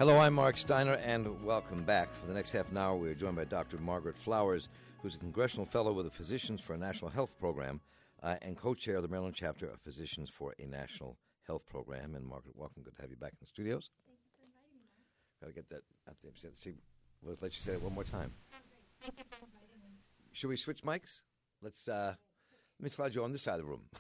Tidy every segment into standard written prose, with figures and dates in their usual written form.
Hello, I'm Mark Steiner, and welcome back. For the next half an hour, we are joined by Dr. Margaret Flowers, who's a congressional fellow with the Physicians for a National Health Program and co-chair of the Maryland chapter of Physicians for a National Health Program. And Margaret, welcome. Good to have you back in the studios. Thank you for inviting me, Mark. Got to get that. Let's let you say it one more time. Thank you for inviting me. Should we switch mics? Let me slide you on this side of the room.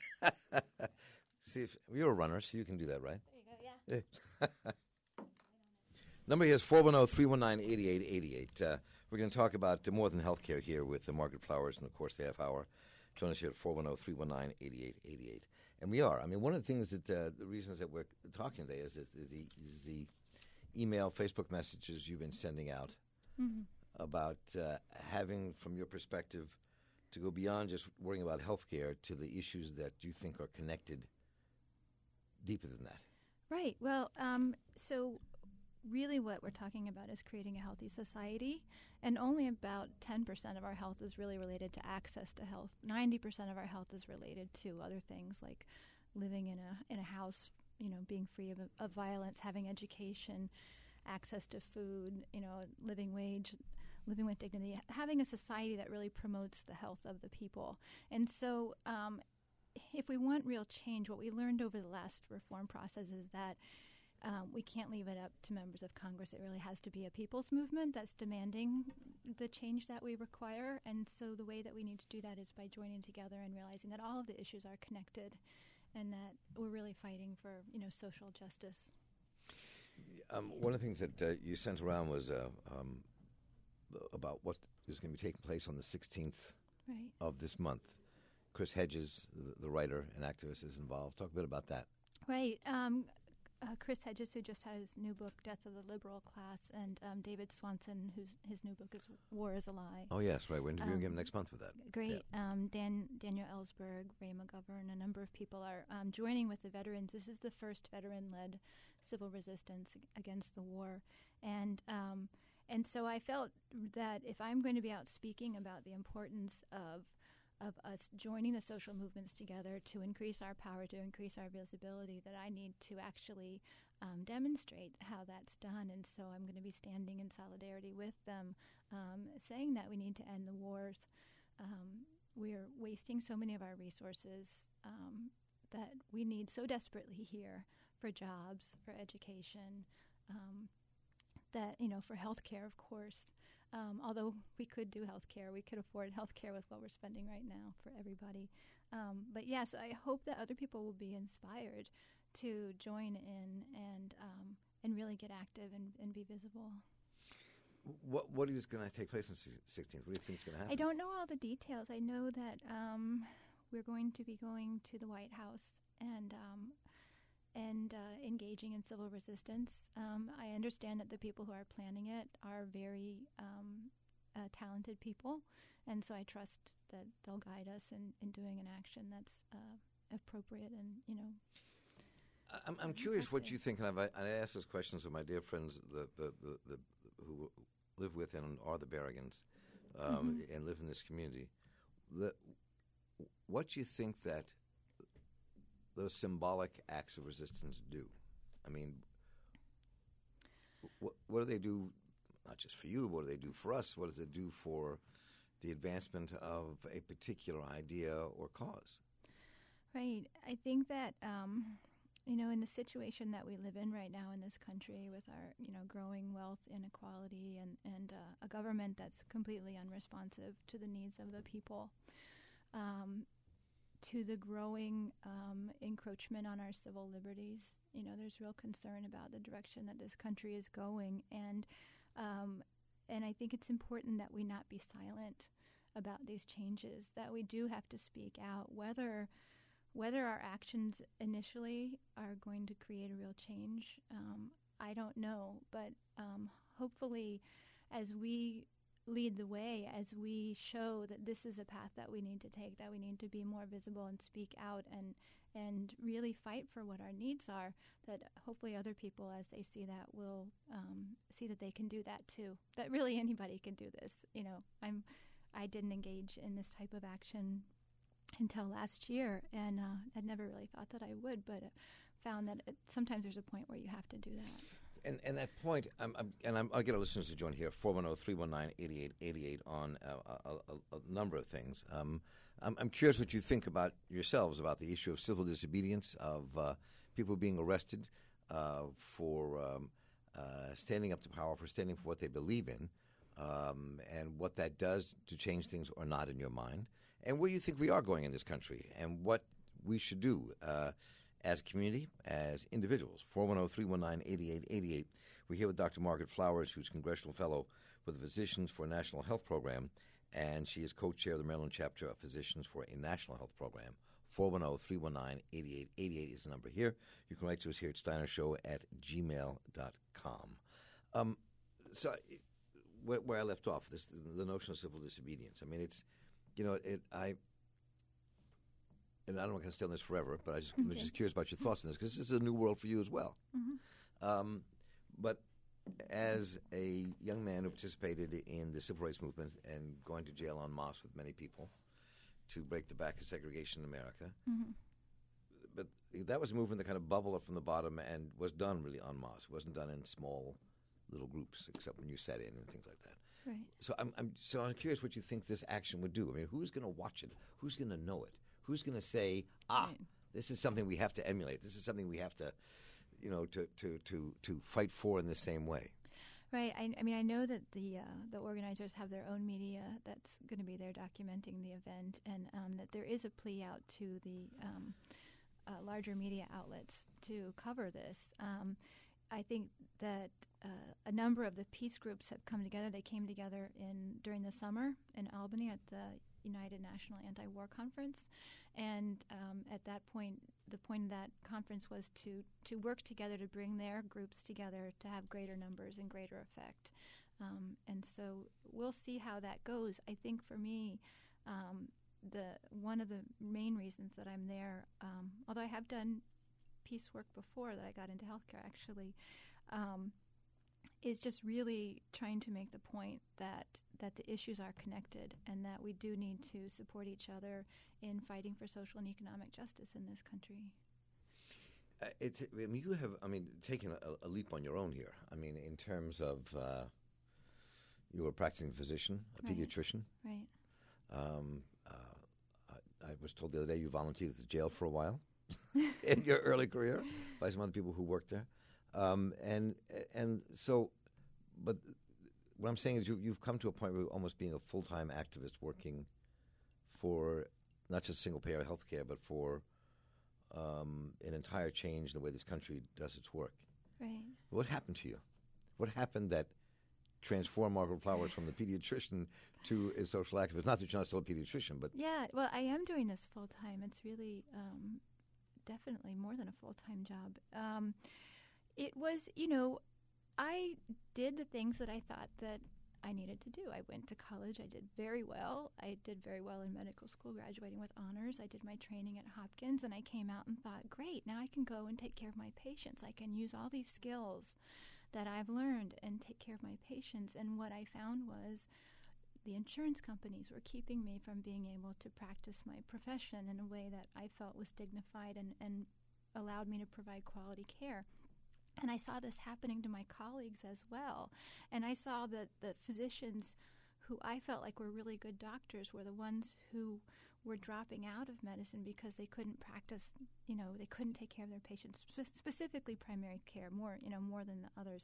See if you're a runner, so you can do that, right? There you go. Yeah. Number here is 410-319-8888. We're going to talk about more than healthcare here with Margaret Flowers and, of course, the half hour. Join us here at 410-319-8888. And we are. I mean, one of the things that the reasons that we're talking today is the email, Facebook messages you've been sending out about having, from your perspective, to go beyond just worrying about healthcare to the issues that you think are connected deeper than that. Right. Well, so really what we're talking about is creating a healthy society, and only about 10% of our health is really related to access to health. 90% of our health is related to other things like living in a house, being free of violence, having education, access to food, living with dignity, having a society that really promotes the health of the people. And so if we want real change, what we learned over the last reform process is that we can't leave it up to members of Congress. It really has to be a people's movement that's demanding the change that we require. And so the way that we need to do that is by joining together and realizing that all of the issues are connected and that we're really fighting for, social justice. One of the things that you sent around was about what is going to be taking place on the 16th of this month. Chris Hedges, the writer and activist, is involved. Talk a bit about that. Right. Chris Hedges, who just had his new book, Death of the Liberal Class, and David Swanson, his new book is War is a Lie. Oh, yes, right. We're interviewing him next month for that. Great. Yeah. Daniel Ellsberg, Ray McGovern, a number of people are joining with the veterans. This is the first veteran-led civil resistance against the war. And so I felt that if I'm going to be out speaking about the importance of us joining the social movements together to increase our power, to increase our visibility, that I need to actually demonstrate how that's done. And so I'm going to be standing in solidarity with them, saying that we need to end the wars. We're wasting so many of our resources that we need so desperately here for jobs, for education, that, for healthcare, of course, although we could do healthcare, we could afford healthcare with what we're spending right now for everybody. But yes, I hope that other people will be inspired to join in and really get active and be visible. What is going to take place on the 16th? What do you think is going to happen? I don't know all the details. I know that we're going to be going to the White House and engaging in civil resistance. I understand that the people who are planning it are very talented people, and so I trust that they'll guide us in doing an action that's appropriate and, I'm curious what you think, and I asked those questions of my dear friends who live with and are the Berrigans and live in this community. What you think that those symbolic acts of resistance do? I mean, what do they do, not just for you, what do they do for us? What does it do for the advancement of a particular idea or cause? Right. I think that, in the situation that we live in right now in this country with our, growing wealth inequality and a government that's completely unresponsive to the needs of the people, to the growing encroachment on our civil liberties. There's real concern about the direction that this country is going, and I think it's important that we not be silent about these changes, that we do have to speak out, whether our actions initially are going to create a real change. I don't know, but hopefully as we lead the way, as we show that this is a path that we need to take, that we need to be more visible and speak out and really fight for what our needs are, that hopefully other people, as they see that, will see that they can do that too, that really anybody can do this. I didn't engage in this type of action until last year, and I'd never really thought that I would, but found that sometimes there's a point where you have to do that. And that point, I'll get our listeners to join here, 410-319-8888 on a number of things. I'm curious what you think about yourselves about the issue of civil disobedience, of people being arrested for standing up to power, for standing for what they believe in, and what that does to change things or not in your mind, and where you think we are going in this country, and what we should do as a community, as individuals. 410-319-8888. We're here with Dr. Margaret Flowers, who's Congressional Fellow with the Physicians for a National Health Program, and she is co-chair of the Maryland chapter of Physicians for a National Health Program. 410-319-8888 is the number here. You can write to us here at steinershow@gmail.com. So where I left off, the notion of civil disobedience. I mean, it's, and I'm not going to stay on this forever, but I'm just curious about your thoughts on this, because this is a new world for you as well. Mm-hmm. But as a young man who participated in the civil rights movement and going to jail en masse with many people to break the back of segregation in America, mm-hmm. but that was a movement that kind of bubbled up from the bottom and was done really en masse. It wasn't done in small little groups, except when you sat in and things like that. Right. So I'm curious what you think this action would do. I mean, who's going to watch it? Who's going to know it? Who's going to say, right. This is something we have to emulate. This is something we have to, to fight for in the same way. Right. I mean, I know that the organizers have their own media that's going to be there documenting the event, and that there is a plea out to the larger media outlets to cover this. I think that a number of the peace groups have come together. They came together during the summer in Albany at the United National Anti-War Conference, and at that point, the point of that conference was to work together to bring their groups together to have greater numbers and greater effect. And so we'll see how that goes. I think for me, one of the main reasons that I'm there, although I have done peace work before that I got into healthcare actually, is just really trying to make the point that the issues are connected and that we do need to support each other in fighting for social and economic justice in this country. You have taken a leap on your own here. I mean, in terms of you were a practicing physician, a pediatrician. Right. I was told the other day you volunteered at the jail for a while in your early career by some other people who worked there. And so, but what I'm saying is you've come to a point where you're almost being a full-time activist working for not just single-payer health care, but for an entire change in the way this country does its work. Right. What happened to you? What happened that transformed Margaret Flowers from the pediatrician to a social activist? Not that you're not still a pediatrician, but... Yeah, well, I am doing this full-time. It's really definitely more than a full-time job. It was, I did the things that I thought that I needed to do. I went to college. I did very well. I did very well in medical school, graduating with honors. I did my training at Hopkins, and I came out and thought, great, now I can go and take care of my patients. I can use all these skills that I've learned and take care of my patients. And what I found was the insurance companies were keeping me from being able to practice my profession in a way that I felt was dignified and allowed me to provide quality care. And I saw this happening to my colleagues as well. And I saw that the physicians who I felt like were really good doctors were the ones who were dropping out of medicine because they couldn't practice, they couldn't take care of their patients, specifically primary care, more than the others.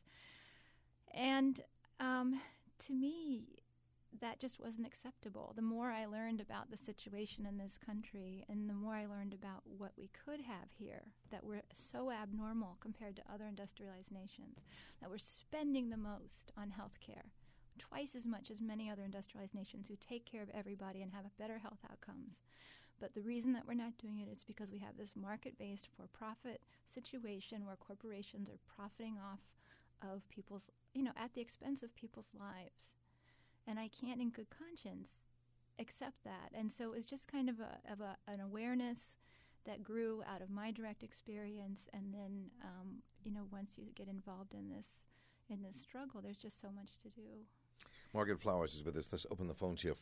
And to me, that just wasn't acceptable. The more I learned about the situation in this country and the more I learned about what we could have here that were so abnormal compared to other industrialized nations, that we're spending the most on health care, twice as much as many other industrialized nations who take care of everybody and have better health outcomes. But the reason that we're not doing it is because we have this market-based for-profit situation where corporations are profiting off of people's, at the expense of people's lives. And I can't in good conscience accept that. And so it's just kind of an awareness that grew out of my direct experience. And then, once you get involved in this struggle, there's just so much to do. Margaret Flowers is with us. Let's open the phones here,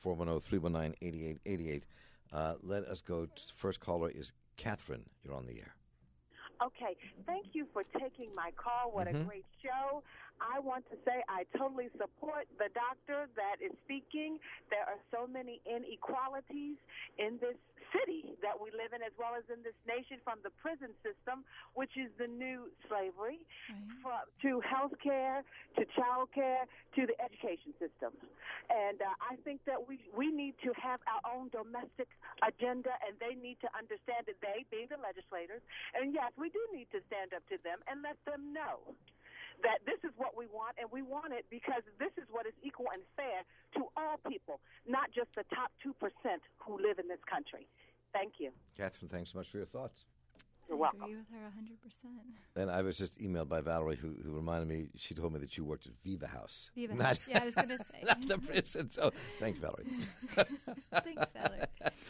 410-319-8888. Let us go. First caller is Catherine. You're on the air. Okay, thank you for taking my call. What a great show. I want to say I totally support the doctor that is speaking. There are so many inequalities in this city that we live in, as well as in this nation, from the prison system, which is the new slavery, to health care, to child care, to the education system. And I think that we need to have our own domestic agenda, and they need to understand that they, being the legislators, and yes, we do need to stand up to them and let them know that this is what we want, and we want it because this is what is equal and fair to all people, not just the top 2% who live in this country. Thank you. Catherine, thanks so much for your thoughts. You're welcome. I agree with her 100%. And I was just emailed by Valerie, who reminded me, she told me that you worked at Viva House. Viva House, yeah, I was going to say. Not the prison, so thanks, Valerie. Thanks, Valerie.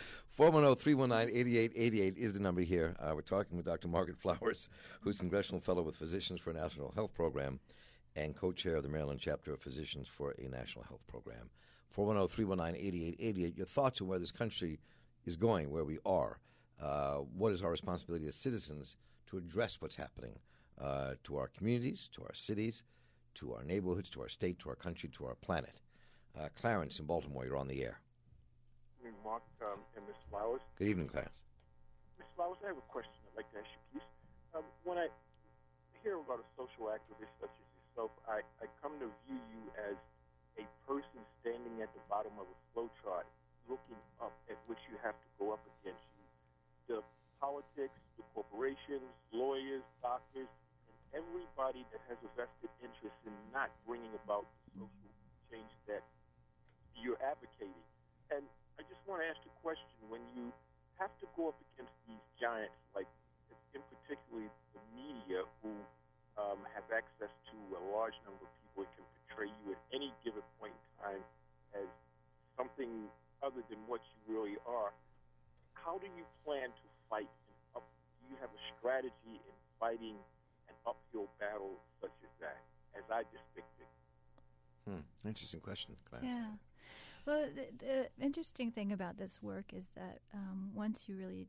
410-319-8888 is the number here. We're talking with Dr. Margaret Flowers, who's Congressional Fellow with Physicians for a National Health Program and co-chair of the Maryland chapter of Physicians for a National Health Program. 410-319-8888. Your thoughts on where this country is going, where we are. What is our responsibility as citizens to address what's happening to our communities, to our cities, to our neighborhoods, to our state, to our country, to our planet. Clarence in Baltimore, you're on the air. Good evening, Mark and Ms. Flowers. Good evening, Clarence. Ms. Flowers, I have a question I'd like to ask you, please. When I hear about a social activist such as yourself, I come to view you as a person standing at the bottom of a flow chart, looking up at which you have to go up against you. The politics, the corporations, lawyers, doctors, and everybody that has a vested interest in not bringing about the social change that you're advocating. And I just want to ask the question, when you have to go up against these giants, like in particularly the media, who have access to a large number of people, it can portray you at any given point in time as something other than what you really are. How do you plan to fight? Do you have a strategy in fighting an uphill battle such as that, as I depicted? Interesting question, Clarence. Yeah. Well, the interesting thing about this work is that once you really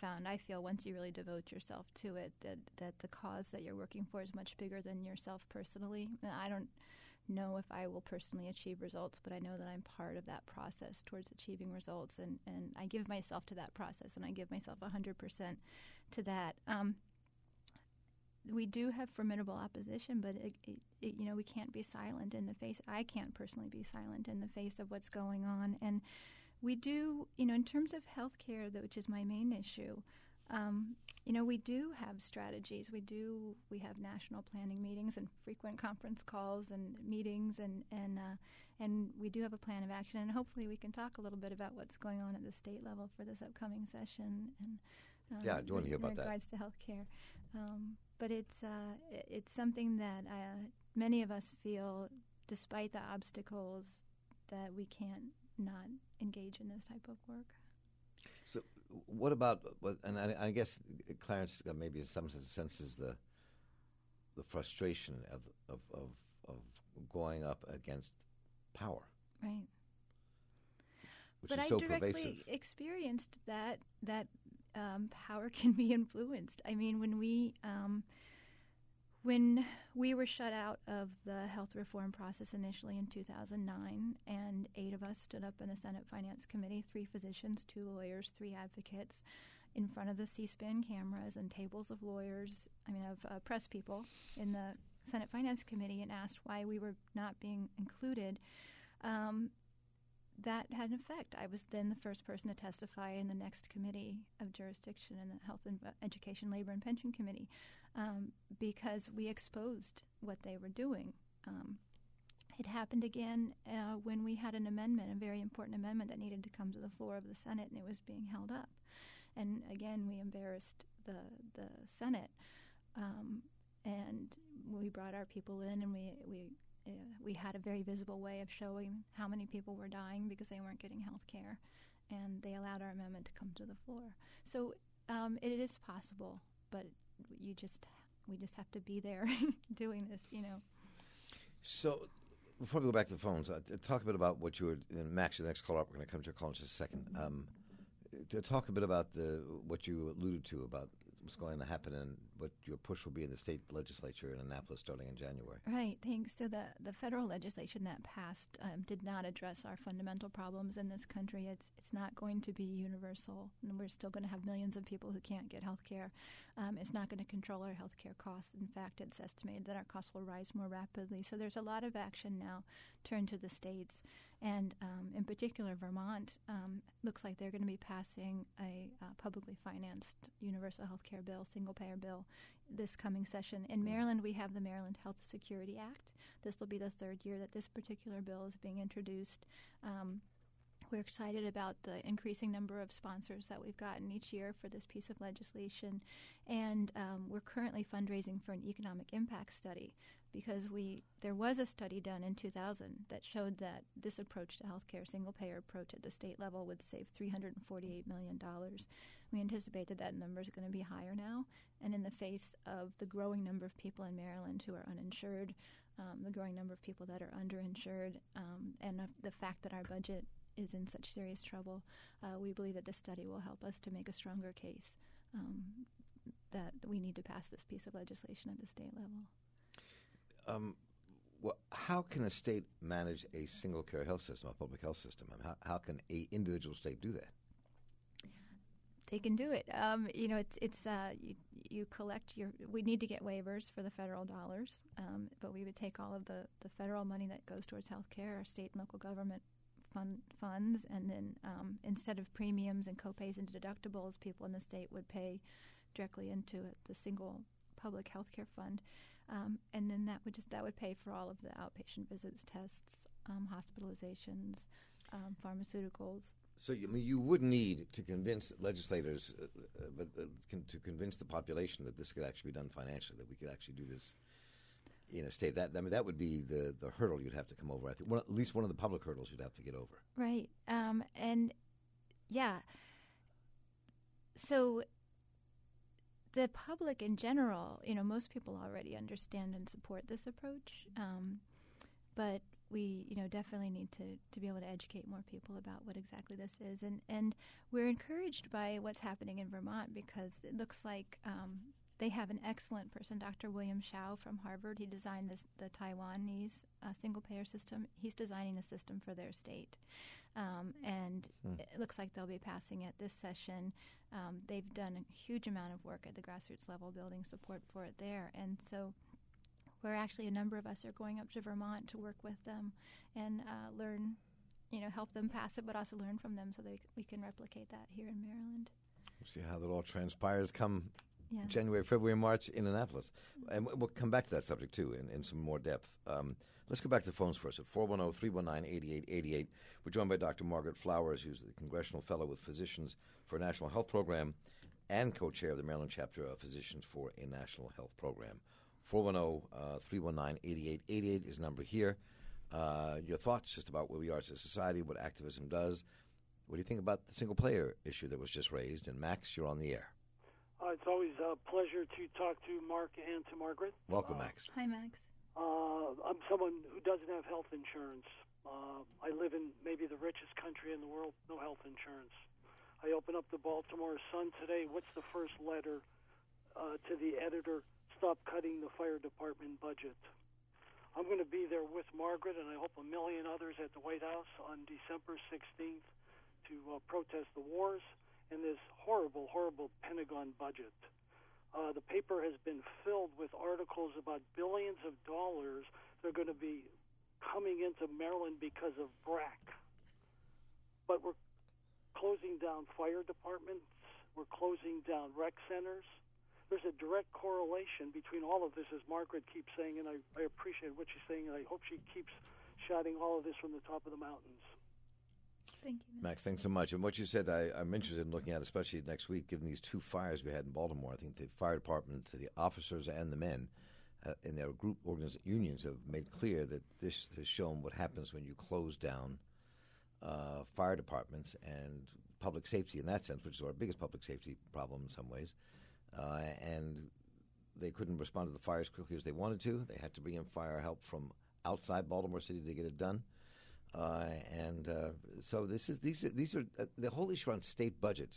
devote yourself to it, that the cause that you're working for is much bigger than yourself personally. And I don't know if I will personally achieve results, but I know that I'm part of that process towards achieving results, and I give myself to that process, and I give myself 100% to that. We do have formidable opposition, but we can't be silent in the face. I can't personally be silent in the face of what's going on, and we do, in terms of healthcare, which is my main issue. We do have strategies. We have national planning meetings and frequent conference calls and meetings, and we do have a plan of action. And hopefully, we can talk a little bit about what's going on at the state level for this upcoming session. And I do want to hear about that. In regards to healthcare, but it's something that many of us feel, despite the obstacles, that we can't not engage in this type of work. So, what about? And I guess Clarence maybe in some sense is the frustration of going up against power, right? Which but is I so directly pervasive. Experienced that power can be influenced. I mean, when we were shut out of the health reform process initially in 2009, and 8 of us stood up in the Senate Finance Committee, 3 physicians, 2 lawyers, 3 advocates, in front of the C-SPAN cameras and tables of press people in the Senate Finance Committee, and asked why we were not being included. That had an effect. I was then the first person to testify in the next committee of jurisdiction in the Health and Education, Labor, and Pension Committee, because we exposed what they were doing. It happened again when we had an amendment, a very important amendment that needed to come to the floor of the Senate, and it was being held up. And again, we embarrassed the Senate, and we brought our people in, and we had a very visible way of showing how many people were dying because they weren't getting health care, and they allowed our amendment to come to the floor. So it is possible, but we just have to be there doing this, So before we go back to the phones, talk a bit about what you were, and Max, the next caller up, we're going to come to your call in just a second. To talk a bit about what you alluded to about what's going to happen and what your push will be in the state legislature in Annapolis starting in January. Right, thanks. So the federal legislation that passed did not address our fundamental problems in this country. It's not going to be universal, and we're still going to have millions of people who can't get health care. It's not going to control our health care costs. In fact, it's estimated that our costs will rise more rapidly. So there's a lot of action now turned to the states. And in particular, Vermont looks like they're going to be passing a publicly financed universal health care bill, single-payer bill, this coming session. In Maryland, we have the Maryland Health Security Act. This will be the third year that this particular bill is being introduced. We're excited about the increasing number of sponsors that we've gotten each year for this piece of legislation. And we're currently fundraising for an economic impact study because there was a study done in 2000 that showed that this approach to healthcare, single-payer approach at the state level, would save $348 million. We anticipate that number is going to be higher now. And in the face of the growing number of people in Maryland who are uninsured, the growing number of people that are underinsured, and the fact that our budget is in such serious trouble, we believe that this study will help us to make a stronger case that we need to pass this piece of legislation at the state level. Well, how can a state manage a single-care health system, a public health system? I mean, how can an individual state do that? They can do it. You collect we need to get waivers for the federal dollars, but we would take all of the federal money that goes towards health care, our state and local government funds, and then instead of premiums and copays and deductibles, people in the state would pay directly into the single public health care fund, and then that would pay for all of the outpatient visits, tests, hospitalizations, pharmaceuticals. So you would need to convince legislators, to convince the population that this could actually be done financially, that we could actually do this in a state. That would be the hurdle you'd have to come over. I think at least one of the public hurdles you'd have to get over. Right, and yeah. So the public in general, most people already understand and support this approach, but we, definitely need to be able to educate more people about what exactly this is. And we're encouraged by what's happening in Vermont because it looks like they have an excellent person, Dr. William Shao from Harvard. He designed the Taiwanese single-payer system. He's designing the system for their state. And it looks like they'll be passing it this session. They've done a huge amount of work at the grassroots level building support for it there. And so a number of us are going up to Vermont to work with them and learn, help them pass it, but also learn from them so that we can replicate that here in Maryland. We'll see how that all transpires come January, February, March in Annapolis. And we'll come back to that subject, too, in some more depth. Let's go back to the phones first at 410-319-8888. We're joined by Dr. Margaret Flowers, who's the Congressional Fellow with Physicians for a National Health Program and co-chair of the Maryland chapter of Physicians for a National Health Program. 410-319-8888 is the number here. Your thoughts just about where we are as a society, what activism does. What do you think about the single-player issue that was just raised? And Max, you're on the air. It's always a pleasure to talk to Mark and to Margaret. Welcome, Max. Hi, Max. I'm someone who doesn't have health insurance. I live in maybe the richest country in the world, no health insurance. I open up the Baltimore Sun today. What's the first letter to the editor? Stop cutting the fire department budget. I'm going to be there with Margaret, and I hope a million others at the White House on December 16th to protest the wars and this horrible, horrible Pentagon budget. The paper has been filled with articles about billions of dollars that are going to be coming into Maryland because of BRAC. But we're closing down fire departments. We're closing down rec centers. There's a direct correlation between all of this, as Margaret keeps saying, and I appreciate what she's saying, and I hope she keeps shouting all of this from the top of the mountains. Thank you, Max, thanks so much. And what you said, I'm interested in looking at, especially next week, given these two fires we had in Baltimore. I think the fire department, the officers and the men in their group unions have made clear that this has shown what happens when you close down fire departments and public safety in that sense, which is our biggest public safety problem in some ways. And they couldn't respond to the fires quickly as they wanted to. They had to bring in fire help from outside Baltimore City to get it done. So these are the whole issue on state budgets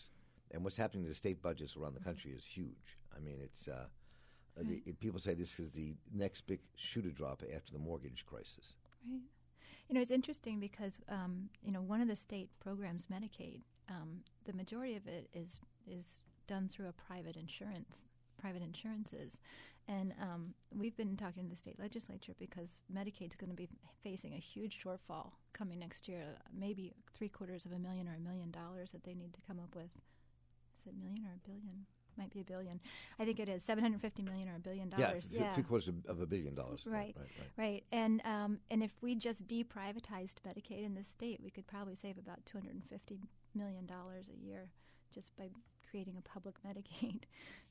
And what's happening to the state budgets around the country is huge. I mean, it's people say this is the next big shoe to drop after the mortgage crisis. Right. It's interesting because, one of the state programs, Medicaid, the majority of it is done through a private insurances. And we've been talking to the state legislature because Medicaid's going to be facing a huge shortfall coming next year, maybe $750,000 or $1 million that they need to come up with. Is it $1 million or $1 billion? Might be $1 billion. I think it is $750 million or $1 billion. Yeah, $750 million. Right. And if we just deprivatized Medicaid in this state, we could probably save about $250 million a year just by creating a public Medicaid.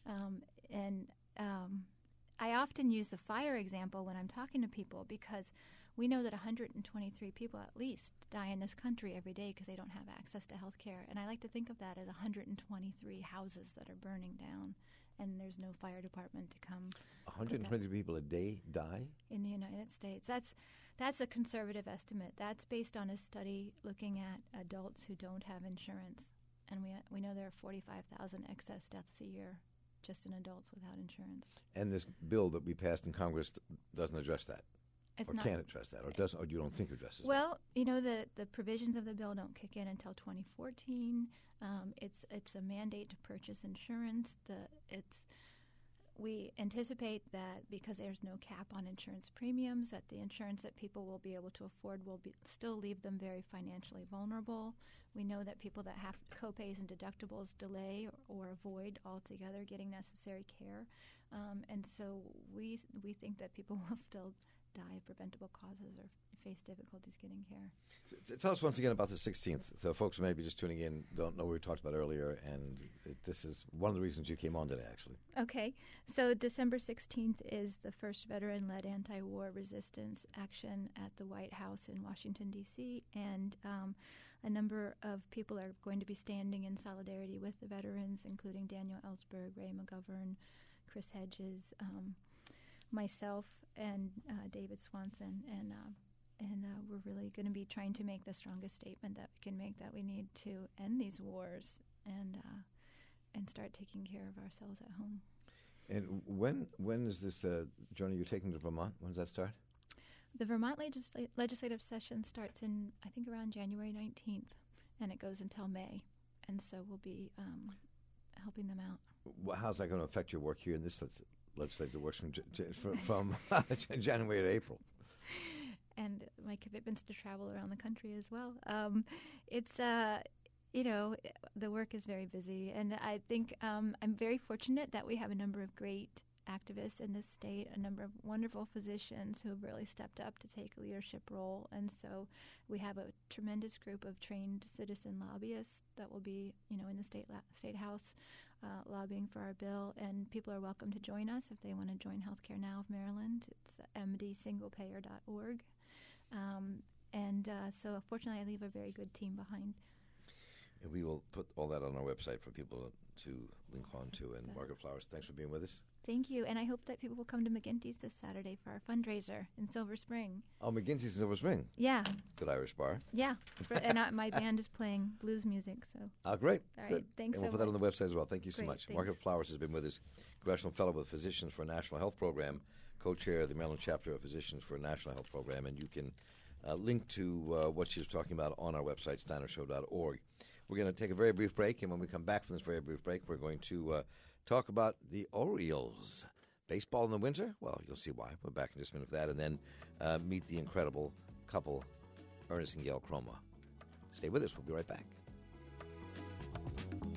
I often use the fire example when I'm talking to people because we know that 123 people at least die in this country every day because they don't have access to health care. And I like to think of that as 123 houses that are burning down, and there's no fire department to come. 123 people a day die? In the United States. That's a conservative estimate. That's based on a study looking at adults who don't have insurance. And we know there are 45,000 excess deaths a year just in adults without insurance. And this bill that we passed in Congress doesn't address that? It's or not, can't address that, or you don't think it addresses that? Well, the provisions of the bill don't kick in until 2014. It's a mandate to purchase insurance. We anticipate that because there's no cap on insurance premiums, that the insurance that people will be able to afford will still leave them very financially vulnerable. We know that people that have copays and deductibles delay or avoid altogether getting necessary care. And so we think that people will still die of preventable causes or face difficulties getting care. So tell us once again about the 16th. So folks who may be just tuning in don't know what we talked about earlier, and this is one of the reasons you came on today, actually. Okay. So December 16th is the first veteran-led anti-war resistance action at the White House in Washington, D.C., and a number of people are going to be standing in solidarity with the veterans, including Daniel Ellsberg, Ray McGovern, Chris Hedges, myself, and David Swanson, and we're really going to be trying to make the strongest statement that we can make, that we need to end these wars and start taking care of ourselves at home. And when is this journey you're taking to Vermont? When does that start? The Vermont legislative session starts in, I think, around January 19th, and it goes until May. And so we'll be helping them out. Well, how's that going to affect your work here in this legislative work from January to April? And my commitments to travel around the country as well. The work is very busy, and I think I'm very fortunate that we have a number of great activists in this state, a number of wonderful physicians who have really stepped up to take a leadership role. And so we have a tremendous group of trained citizen lobbyists that will be, in the state house lobbying for our bill. And people are welcome to join us if they want to join Healthcare Now of Maryland. It's mdsinglepayer.org. So fortunately, I leave a very good team behind. And we will put all that on our website for people to link on to. And Margaret Flowers, thanks for being with us. Thank you. And I hope that people will come to McGinty's this Saturday for our fundraiser in Silver Spring. Oh, McGinty's in Silver Spring? Yeah. Good Irish bar. Yeah. And my band is playing blues music. So. Oh, great. All right. Good. Thanks and we'll put that on the website as well. Thank you so much. Thanks. Margaret Flowers has been with us, Congressional Fellow with Physicians for a National Health Program, co-chair of the Maryland chapter of Physicians for a National Health Program. And you can link to what she was talking about on our website, steinershow.org. We're going to take a very brief break, and when we come back from this very brief break, we're going to talk about the Orioles. Baseball in the winter? Well, you'll see why. We're back in just a minute for that, and then meet the incredible couple, Ernest and Gail Chroma. Stay with us. We'll be right back.